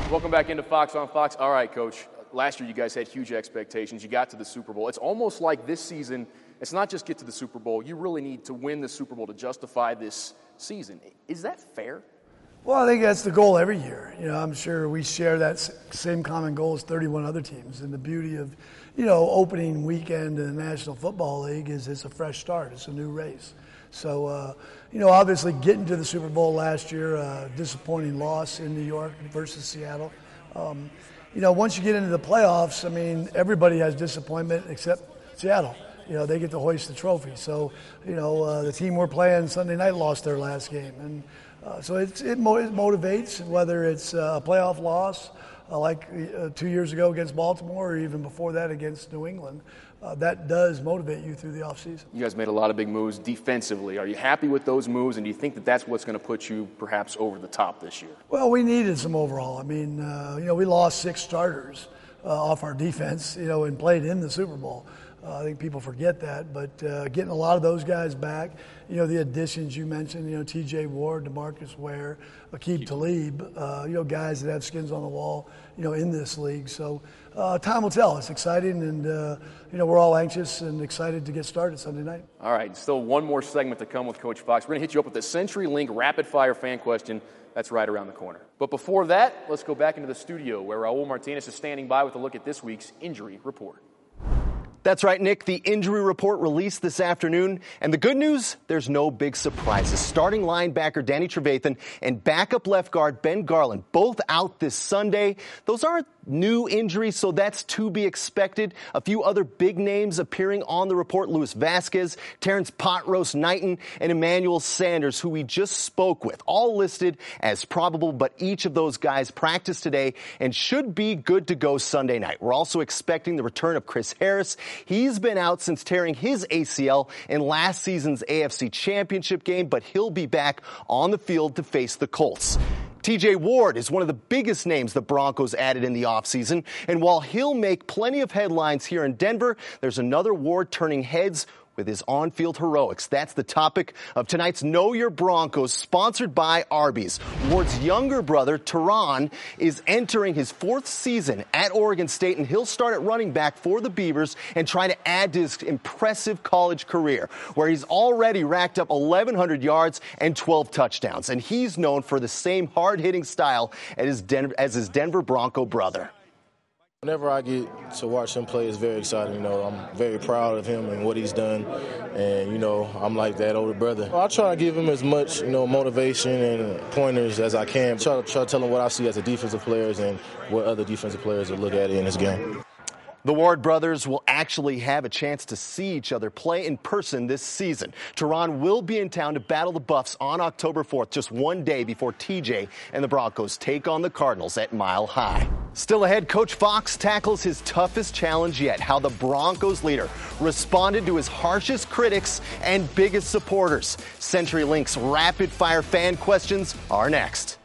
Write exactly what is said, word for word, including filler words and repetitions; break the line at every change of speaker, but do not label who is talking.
Welcome back into Fox on Fox. All right, Coach. Last year you guys had huge expectations. You got to the Super Bowl. It's almost like this season, it's not just get to the Super Bowl. You really need to win the Super Bowl to justify this season. Is that fair?
Well, I think that's the goal every year. You know, I'm sure we share that same common goal as thirty-one other teams. And the beauty of, you know, opening weekend in the National Football League is it's a fresh start. It's a new race. So, uh, you know, obviously getting to the Super Bowl last year, uh, disappointing loss in New York versus Seattle. Um, you know, once you get into the playoffs, I mean, everybody has disappointment except Seattle. You know, they get to hoist the trophy. So, you know, uh, the team we're playing Sunday night lost their last game. And uh, so it's, it, mo- it motivates, whether it's a playoff loss uh, like uh, two years ago against Baltimore or even before that against New England. Uh, that does motivate you through the offseason.
You guys made a lot of big moves defensively. Are you happy with those moves, and do you think that that's what's going to put you perhaps over the top this year?
Well, we needed some overall. I mean, uh, you know, we lost six starters uh, off our defense, you know, and played in the Super Bowl. Uh, I think people forget that, but uh, getting a lot of those guys back, you know, the additions you mentioned, you know, T J Ward, DeMarcus Ware, Aqib Talib, uh, you know, guys that have skins on the wall, you know, in this league. So uh, time will tell. It's exciting, and, uh, you know, we're all anxious and excited to get started Sunday night.
All right, still one more segment to come with Coach Fox. We're going to hit you up with the CenturyLink rapid-fire fan question. That's right around the corner. But before that, let's go back into the studio where Raul Martinez is standing by with a look at this week's injury report.
That's right, Nick. The injury report released this afternoon. And the good news, there's no big surprises. Starting linebacker Danny Trevathan and backup left guard Ben Garland, both out this Sunday. Those aren't new injuries, so that's to be expected. A few other big names appearing on the report: Luis Vasquez, Terrence Potrost Knighton, and Emmanuel Sanders, who we just spoke with. All listed as probable, but each of those guys practiced today and should be good to go Sunday night. We're also expecting the return of Chris Harris. He's been out since tearing his A C L in last season's A F C Championship game, but he'll be back on the field to face the Colts. T J Ward is one of the biggest names the Broncos added in the offseason, and while he'll make plenty of headlines here in Denver, there's another Ward turning heads with his on-field heroics. That's the topic of tonight's Know Your Broncos, sponsored by Arby's. Ward's younger brother, Teron, is entering his fourth season at Oregon State, and he'll start at running back for the Beavers and try to add to his impressive college career, where he's already racked up eleven hundred yards and twelve touchdowns. And he's known for the same hard-hitting style as his, Den- as his Denver Bronco brother.
Whenever I get to watch him play, it's very exciting. You know, I'm very proud of him and what he's done. And, you know, I'm like that older brother. I try to give him as much, you know, motivation and pointers as I can. Try to, try to tell him what I see as a defensive players and what other defensive players will look at in this game.
The Ward brothers will actually have a chance to see each other play in person this season. Teron will be in town to battle the Buffs on October fourth, just one day before T J and the Broncos take on the Cardinals at Mile High. Still ahead, Coach Fox tackles his toughest challenge yet: how the Broncos leader responded to his harshest critics and biggest supporters. CenturyLink's rapid-fire fan questions are next.